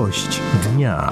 Gość dnia.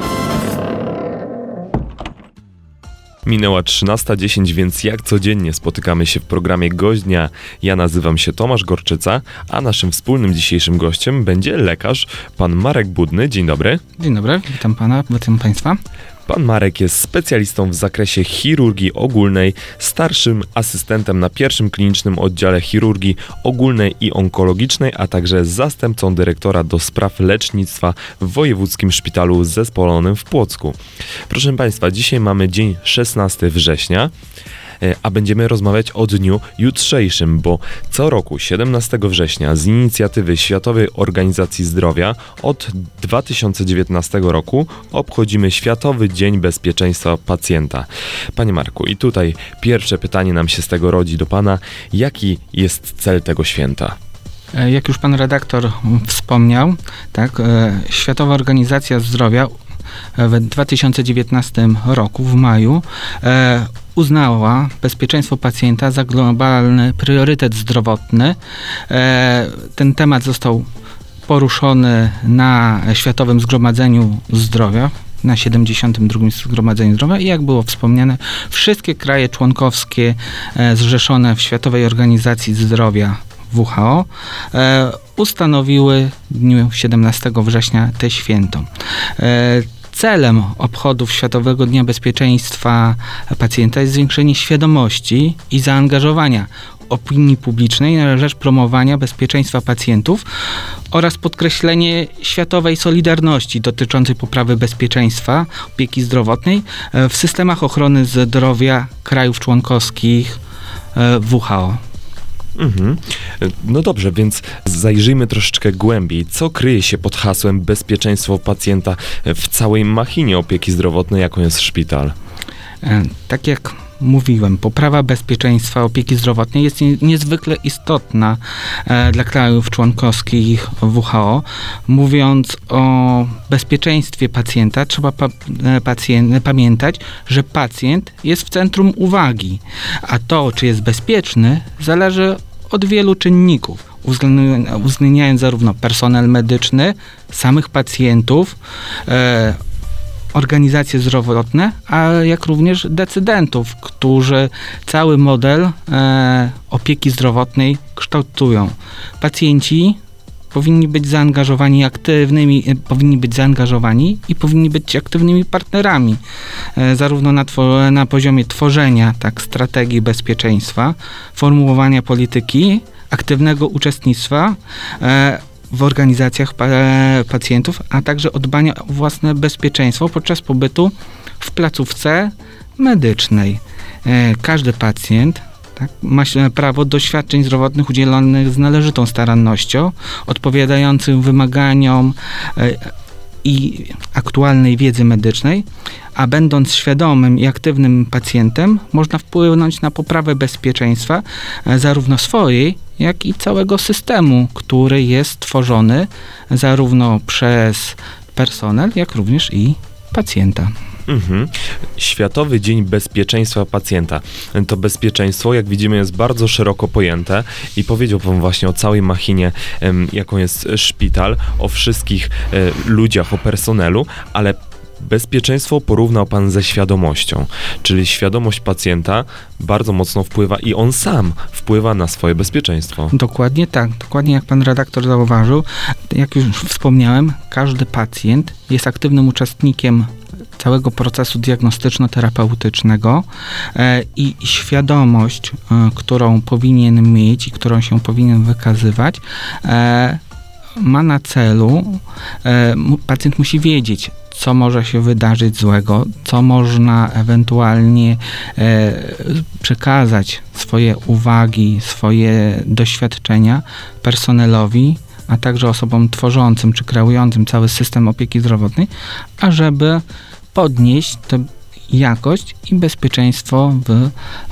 Minęła 13:10, więc jak codziennie spotykamy się w programie Gość Dnia. Ja nazywam się Tomasz Gorczyca, a naszym wspólnym dzisiejszym gościem będzie lekarz, pan Marek Budny. Dzień dobry. Dzień dobry, witam pana, witam państwa. Pan Marek jest specjalistą w zakresie chirurgii ogólnej, starszym asystentem na pierwszym klinicznym oddziale chirurgii ogólnej i onkologicznej, a także zastępcą dyrektora do spraw lecznictwa w Wojewódzkim Szpitalu Zespolonym w Płocku. Proszę państwa, dzisiaj mamy dzień 16 września, a będziemy rozmawiać o dniu jutrzejszym, bo co roku 17 września z inicjatywy Światowej Organizacji Zdrowia od 2019 roku obchodzimy Światowy Dzień Bezpieczeństwa Pacjenta. Panie Marku, i tutaj pierwsze pytanie nam się z tego rodzi do pana. Jaki jest cel tego święta? Jak już pan redaktor wspomniał, tak, Światowa Organizacja Zdrowia w 2019 roku, w maju, uznała bezpieczeństwo pacjenta za globalny priorytet zdrowotny. Ten temat został poruszony na Światowym Zgromadzeniu Zdrowia, na 72. Zgromadzeniu Zdrowia i jak było wspomniane, wszystkie kraje członkowskie zrzeszone w Światowej Organizacji Zdrowia WHO ustanowiły w dniu 17 września te święto. Celem obchodów Światowego Dnia Bezpieczeństwa Pacjenta jest zwiększenie świadomości i zaangażowania opinii publicznej na rzecz promowania bezpieczeństwa pacjentów oraz podkreślenie światowej solidarności dotyczącej poprawy bezpieczeństwa opieki zdrowotnej w systemach ochrony zdrowia krajów członkowskich WHO. No dobrze, więc zajrzyjmy troszeczkę głębiej. Co kryje się pod hasłem bezpieczeństwo pacjenta w całej machinie opieki zdrowotnej, jaką jest szpital? Tak jak mówiłem, poprawa bezpieczeństwa opieki zdrowotnej jest niezwykle istotna dla krajów członkowskich WHO. Mówiąc o bezpieczeństwie pacjenta, trzeba pamiętać, że pacjent jest w centrum uwagi, a to, czy jest bezpieczny, zależy od wielu czynników, uwzględniając zarówno personel medyczny, samych pacjentów, organizacje zdrowotne, a jak również decydentów, którzy cały model opieki zdrowotnej kształtują. Pacjenci powinni być zaangażowani i powinni być aktywnymi partnerami, zarówno na poziomie tworzenia strategii bezpieczeństwa, formułowania polityki, aktywnego uczestnictwa w organizacjach pacjentów, a także o dbanie o własne bezpieczeństwo podczas pobytu w placówce medycznej. Każdy pacjent ma prawo do świadczeń zdrowotnych udzielonych z należytą starannością, odpowiadających wymaganiom i aktualnej wiedzy medycznej, a będąc świadomym i aktywnym pacjentem, można wpłynąć na poprawę bezpieczeństwa zarówno swojej, jak i całego systemu, który jest tworzony zarówno przez personel, jak również i pacjenta. Światowy Dzień Bezpieczeństwa Pacjenta. To bezpieczeństwo, jak widzimy, jest bardzo szeroko pojęte i powiedział pan właśnie o całej machinie, jaką jest szpital, o wszystkich ludziach, o personelu, ale bezpieczeństwo porównał pan ze świadomością, czyli świadomość pacjenta bardzo mocno wpływa i on sam wpływa na swoje bezpieczeństwo. Dokładnie tak, dokładnie jak pan redaktor zauważył. Jak już wspomniałem, każdy pacjent jest aktywnym uczestnikiem całego procesu diagnostyczno-terapeutycznego i świadomość, którą powinien mieć i którą się powinien wykazywać, ma na celu, pacjent musi wiedzieć, co może się wydarzyć złego, co można ewentualnie przekazać swoje uwagi, swoje doświadczenia personelowi, a także osobom tworzącym czy kreującym cały system opieki zdrowotnej, ażeby podnieść tę jakość i bezpieczeństwo w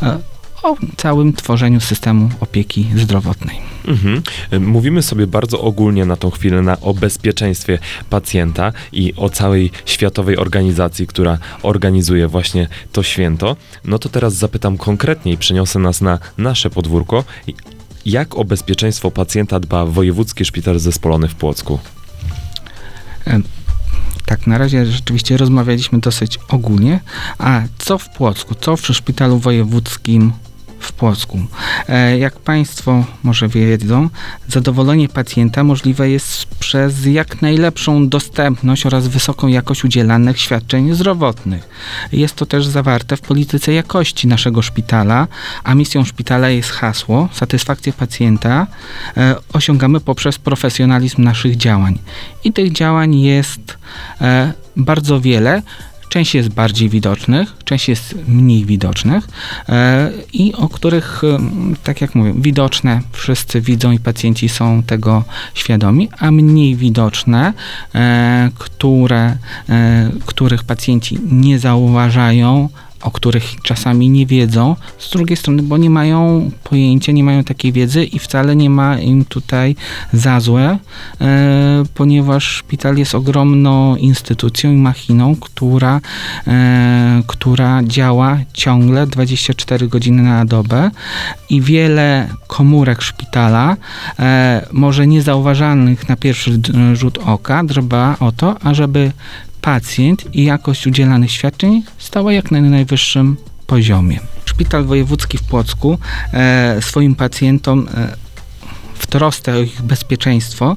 całym tworzeniu systemu opieki zdrowotnej. Mówimy sobie bardzo ogólnie na tą chwilę o bezpieczeństwie pacjenta i o całej światowej organizacji, która organizuje właśnie to święto. No to teraz zapytam konkretniej, przeniosę nas na nasze podwórko. Jak o bezpieczeństwo pacjenta dba Wojewódzki Szpital Zespolony w Płocku? Tak, na razie rzeczywiście rozmawialiśmy dosyć ogólnie. A co w Płocku? Co przy Szpitalu Wojewódzkim w Płocku? Jak Państwo może wiedzą, zadowolenie pacjenta możliwe jest przez jak najlepszą dostępność oraz wysoką jakość udzielanych świadczeń zdrowotnych. Jest to też zawarte w polityce jakości naszego szpitala, a misją szpitala jest hasło satysfakcję pacjenta osiągamy poprzez profesjonalizm naszych działań. I tych działań jest bardzo wiele. Część jest bardziej widocznych, część jest mniej widocznych i o których, tak jak mówię, widoczne wszyscy widzą i pacjenci są tego świadomi, a mniej widoczne, których pacjenci nie zauważają, o których czasami nie wiedzą, z drugiej strony, bo nie mają pojęcia, nie mają takiej wiedzy i wcale nie ma im tutaj za złe, ponieważ szpital jest ogromną instytucją i machiną, która działa ciągle 24 godziny na dobę i wiele komórek szpitala, może niezauważalnych na pierwszy rzut oka, dba o to, ażeby pacjent i jakość udzielanych świadczeń stała jak na najwyższym poziomie. Szpital Wojewódzki w Płocku swoim pacjentom w trosce o ich bezpieczeństwo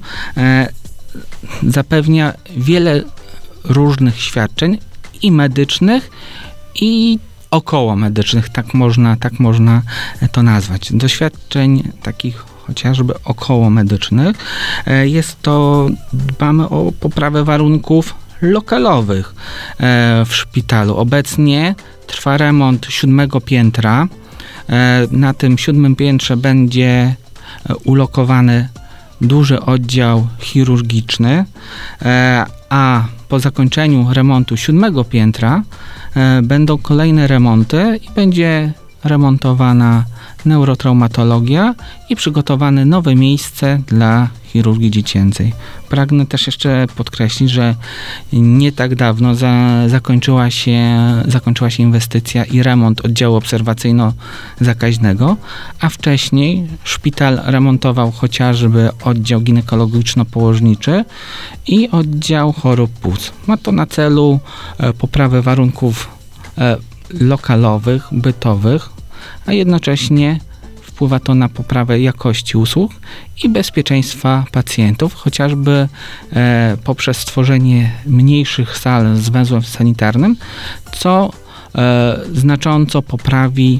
zapewnia wiele różnych świadczeń i medycznych, i okołomedycznych, tak można to nazwać. Do świadczeń takich chociażby okołomedycznych jest to, dbamy o poprawę warunków lokalowych w szpitalu. Obecnie trwa remont 7. piętra. Na tym 7. piętrze będzie ulokowany duży oddział chirurgiczny, a po zakończeniu remontu 7. piętra będą kolejne remonty i będzie remontowana neurotraumatologia i przygotowane nowe miejsce dla chirurgii dziecięcej. Pragnę też jeszcze podkreślić, że nie tak dawno zakończyła się inwestycja i remont oddziału obserwacyjno-zakaźnego, a wcześniej szpital remontował chociażby oddział ginekologiczno-położniczy i oddział chorób płuc. Ma to na celu poprawę warunków lokalowych, bytowych, a jednocześnie wpływa to na poprawę jakości usług i bezpieczeństwa pacjentów, chociażby poprzez stworzenie mniejszych sal z węzłem sanitarnym, co znacząco poprawi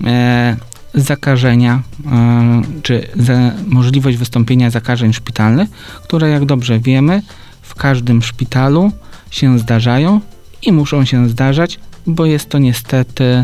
zakażenia, czy możliwość wystąpienia zakażeń szpitalnych, które, jak dobrze wiemy, w każdym szpitalu się zdarzają i muszą się zdarzać, bo jest to niestety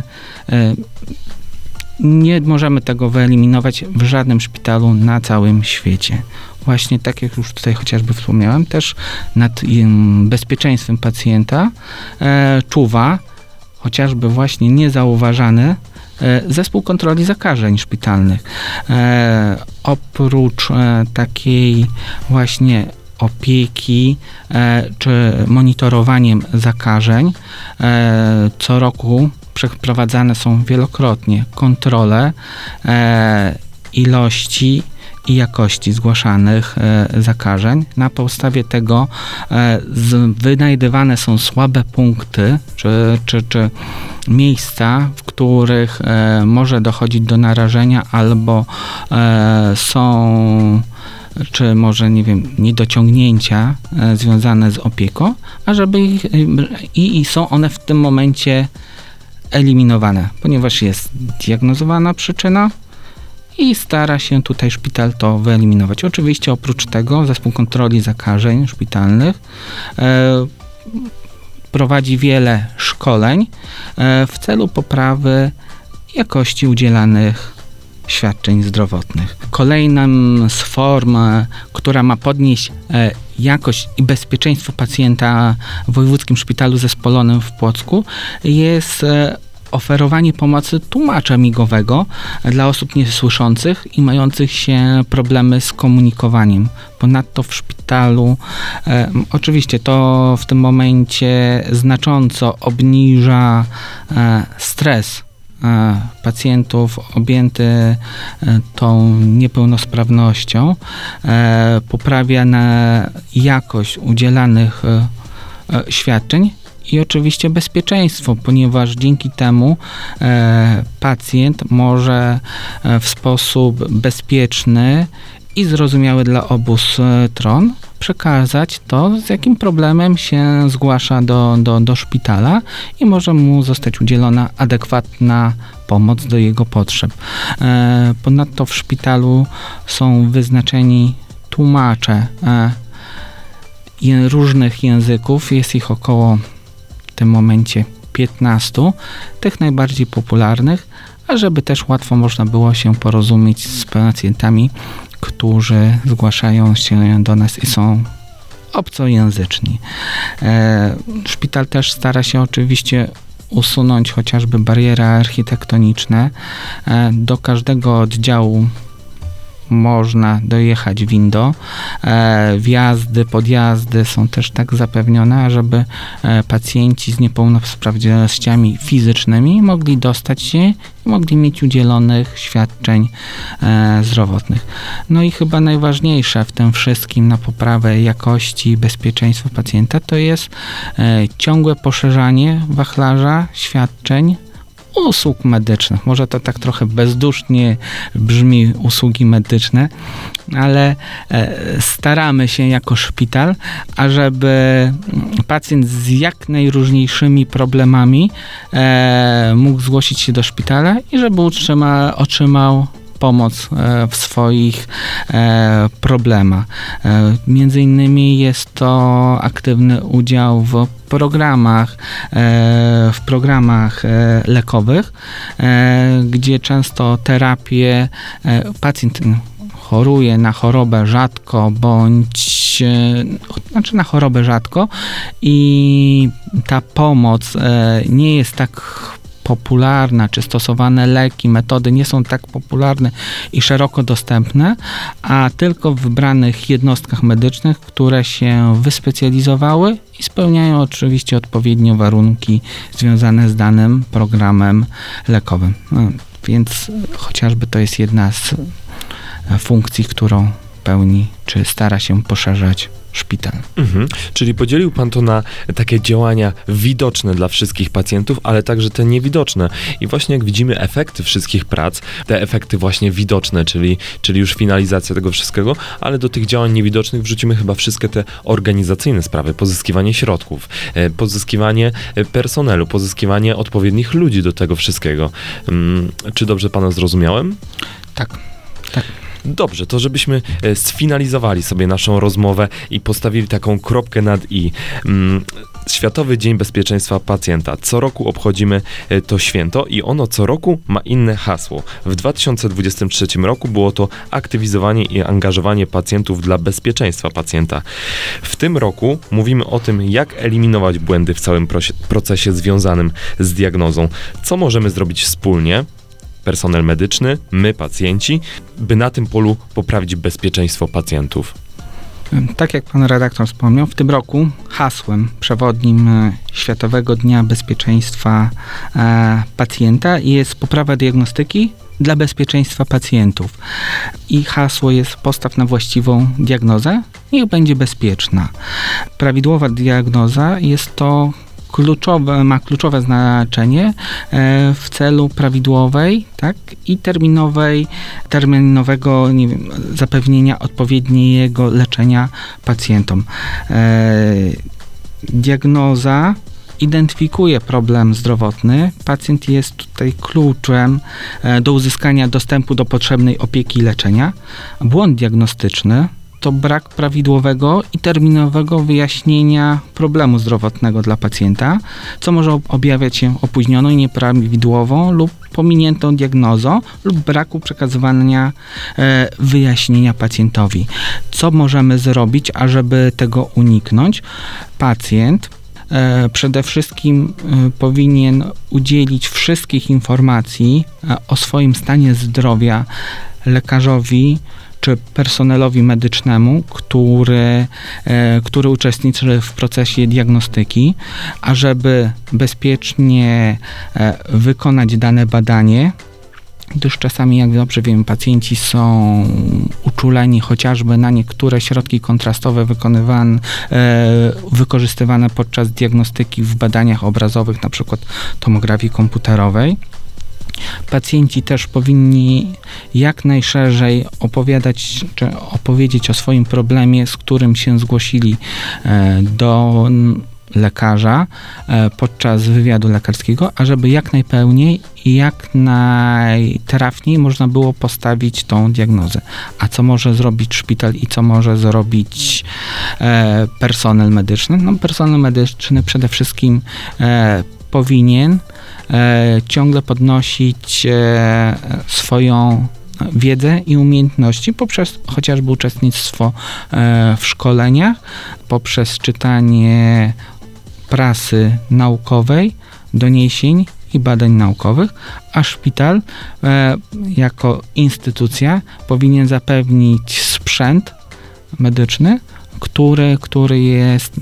nie możemy tego wyeliminować w żadnym szpitalu na całym świecie. Właśnie tak jak już tutaj chociażby wspomniałem, też nad bezpieczeństwem pacjenta czuwa chociażby właśnie niezauważany zespół kontroli zakażeń szpitalnych. Oprócz takiej właśnie opieki czy monitorowaniem zakażeń, co roku przeprowadzane są wielokrotnie kontrole ilości i jakości zgłaszanych zakażeń. Na podstawie tego wynajdywane są słabe punkty czy miejsca, w których może dochodzić do narażenia albo są czy może, nie wiem, niedociągnięcia związane z opieką, ażeby i są one w tym momencie eliminowane, ponieważ jest diagnozowana przyczyna i stara się tutaj szpital to wyeliminować. Oczywiście oprócz tego zespół kontroli zakażeń szpitalnych prowadzi wiele szkoleń w celu poprawy jakości udzielanych świadczeń zdrowotnych. Kolejną z form, która ma podnieść jakość i bezpieczeństwo pacjenta w Wojewódzkim Szpitalu Zespolonym w Płocku jest oferowanie pomocy tłumacza migowego dla osób niesłyszących i mających się problemy z komunikowaniem. Ponadto w szpitalu oczywiście to w tym momencie znacząco obniża stres pacjentów objęty tą niepełnosprawnością, poprawia jakość udzielanych świadczeń i oczywiście bezpieczeństwo, ponieważ dzięki temu pacjent może w sposób bezpieczny i zrozumiały dla obu stron przekazać to, z jakim problemem się zgłasza do szpitala i może mu zostać udzielona adekwatna pomoc do jego potrzeb. Ponadto w szpitalu są wyznaczeni tłumacze różnych języków, jest ich około w tym momencie 15, tych najbardziej popularnych, a żeby też łatwo można było się porozumieć z pacjentami, którzy zgłaszają się do nas i są obcojęzyczni. Szpital też stara się oczywiście usunąć chociażby bariery architektoniczne. Do każdego oddziału można dojechać windą. Wjazdy, podjazdy są też tak zapewnione, żeby pacjenci z niepełnosprawnościami fizycznymi mogli dostać się i mogli mieć udzielonych świadczeń zdrowotnych. No i chyba najważniejsze w tym wszystkim na poprawę jakości i bezpieczeństwa pacjenta to jest ciągłe poszerzanie wachlarza świadczeń usług medycznych. Może to tak trochę bezdusznie brzmi, usługi medyczne, ale staramy się jako szpital, ażeby pacjent z jak najróżniejszymi problemami mógł zgłosić się do szpitala i żeby otrzymał pomoc w swoich problemach. Między innymi jest to aktywny udział w programach lekowych, gdzie często terapię pacjent choruje na chorobę rzadko na chorobę rzadko i ta pomoc nie jest tak popularna, czy stosowane leki, metody nie są tak popularne i szeroko dostępne, a tylko w wybranych jednostkach medycznych, które się wyspecjalizowały i spełniają oczywiście odpowiednio warunki związane z danym programem lekowym. Więc chociażby to jest jedna z funkcji, którą pełni, czy stara się poszerzać szpital. Czyli podzielił pan to na takie działania widoczne dla wszystkich pacjentów, ale także te niewidoczne. I właśnie jak widzimy efekty wszystkich prac, te efekty właśnie widoczne, czyli już finalizacja tego wszystkiego, ale do tych działań niewidocznych wrzucimy chyba wszystkie te organizacyjne sprawy, pozyskiwanie środków, pozyskiwanie personelu, pozyskiwanie odpowiednich ludzi do tego wszystkiego. Czy dobrze pana zrozumiałem? Tak. Dobrze, to żebyśmy sfinalizowali sobie naszą rozmowę i postawili taką kropkę nad i. Światowy Dzień Bezpieczeństwa Pacjenta. Co roku obchodzimy to święto i ono co roku ma inne hasło. W 2023 roku było to aktywizowanie i angażowanie pacjentów dla bezpieczeństwa pacjenta. W tym roku mówimy o tym, jak eliminować błędy w całym procesie związanym z diagnozą. Co możemy zrobić wspólnie, personel medyczny, my, pacjenci, by na tym polu poprawić bezpieczeństwo pacjentów. Tak jak pan redaktor wspomniał, w tym roku hasłem przewodnim Światowego Dnia Bezpieczeństwa Pacjenta jest poprawa diagnostyki dla bezpieczeństwa pacjentów. I hasło jest: postaw na właściwą diagnozę, niech będzie bezpieczna. Prawidłowa diagnoza jest to ma kluczowe znaczenie w celu prawidłowej, tak, i terminowego zapewnienia odpowiedniego leczenia pacjentom. Diagnoza identyfikuje problem zdrowotny. Pacjent jest tutaj kluczem do uzyskania dostępu do potrzebnej opieki i leczenia. Błąd diagnostyczny to brak prawidłowego i terminowego wyjaśnienia problemu zdrowotnego dla pacjenta, co może objawiać się opóźnioną i nieprawidłową lub pominiętą diagnozą lub braku przekazywania wyjaśnienia pacjentowi. Co możemy zrobić, ażeby tego uniknąć? Pacjent przede wszystkim powinien udzielić wszystkich informacji o swoim stanie zdrowia lekarzowi czy personelowi medycznemu, który uczestniczy w procesie diagnostyki, ażeby bezpiecznie wykonać dane badanie, gdyż czasami, jak dobrze wiemy, pacjenci są uczuleni chociażby na niektóre środki kontrastowe wykorzystywane podczas diagnostyki w badaniach obrazowych, na przykład tomografii komputerowej. Pacjenci też powinni jak najszerzej opowiedzieć o swoim problemie, z którym się zgłosili do lekarza podczas wywiadu lekarskiego, ażeby jak najpełniej i jak najtrafniej można było postawić tą diagnozę. A co może zrobić szpital i co może zrobić personel medyczny? No, personel medyczny przede wszystkim powinien ciągle podnosić swoją wiedzę i umiejętności poprzez chociażby uczestnictwo w szkoleniach, poprzez czytanie prasy naukowej, doniesień i badań naukowych, a szpital jako instytucja powinien zapewnić sprzęt medyczny, który jest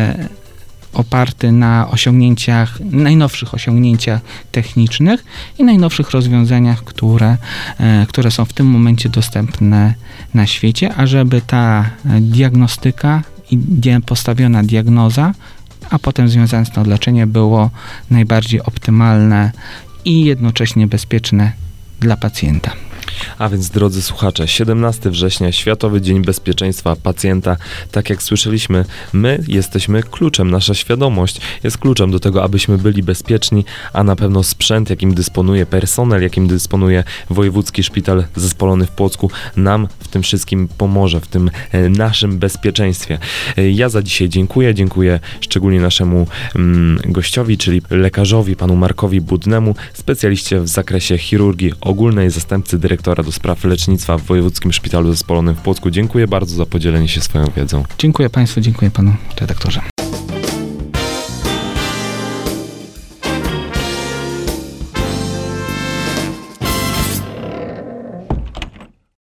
oparty na najnowszych osiągnięciach technicznych i najnowszych rozwiązaniach, które są w tym momencie dostępne na świecie, ażeby ta diagnostyka i postawiona diagnoza, a potem związane z tym leczenie było najbardziej optymalne i jednocześnie bezpieczne dla pacjenta. A więc, drodzy słuchacze, 17 września, Światowy Dzień Bezpieczeństwa Pacjenta. Tak jak słyszeliśmy, my jesteśmy kluczem, nasza świadomość jest kluczem do tego, abyśmy byli bezpieczni, a na pewno sprzęt, jakim dysponuje personel, jakim dysponuje Wojewódzki Szpital Zespolony w Płocku, nam w tym wszystkim pomoże, w tym naszym bezpieczeństwie. Ja za dzisiaj dziękuję szczególnie naszemu gościowi, czyli lekarzowi, panu Markowi Budnemu, specjaliście w zakresie chirurgii ogólnej, zastępcy dyrektora do spraw lecznictwa w Wojewódzkim Szpitalu Zespolonym w Płocku. Dziękuję bardzo za podzielenie się swoją wiedzą. Dziękuję Państwu, dziękuję Panu redaktorze.